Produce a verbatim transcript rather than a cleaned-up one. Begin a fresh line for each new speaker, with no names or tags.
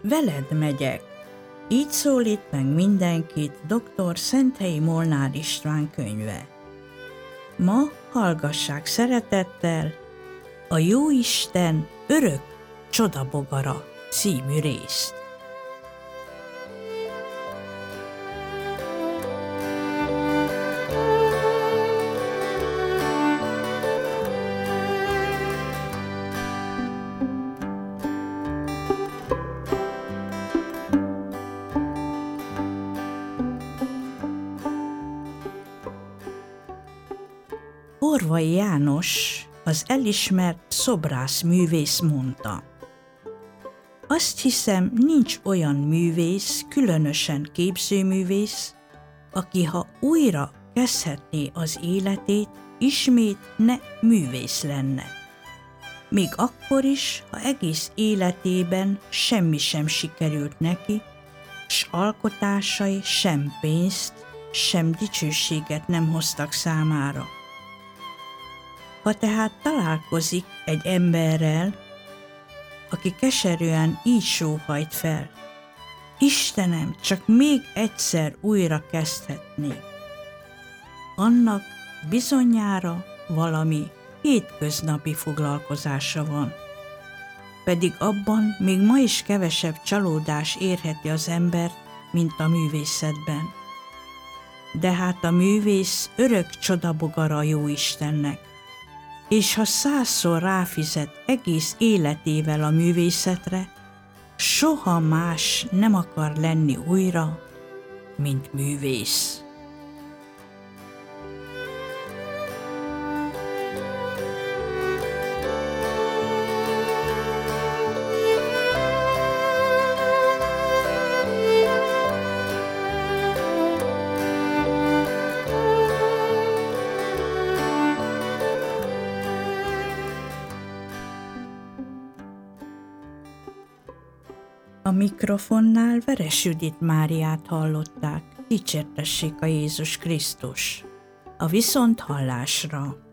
veled megyek. Így szólít meg mindenkit doktor Szenthelyi Molnár István könyve. Ma hallgassák szeretettel a Jóisten örök csodabogara című részt. Horvai János, az elismert szobrászművész mondta: azt hiszem, nincs olyan művész, különösen képzőművész, aki ha újra kezdhetné az életét, ismét ne művész lenne. Még akkor is, ha egész életében semmi sem sikerült neki, s alkotásai sem pénzt, sem dicsőséget nem hoztak számára. Ha tehát találkozik egy emberrel, aki keserűen így sóhajt fel: Istenem, csak még egyszer újra kezdhetnék, annak bizonyára valami hétköznapi foglalkozása van. Pedig abban még ma is kevesebb csalódás érheti az embert, mint a művészetben. De hát a művész örök csodabogara a Jóistennek, és ha százszor ráfizet egész életével a művészetre, soha más nem akar lenni újra, mint művész. A mikrofonnál Veres Judit Máriát hallották, dicsértessék a Jézus Krisztus. A viszonthallásra!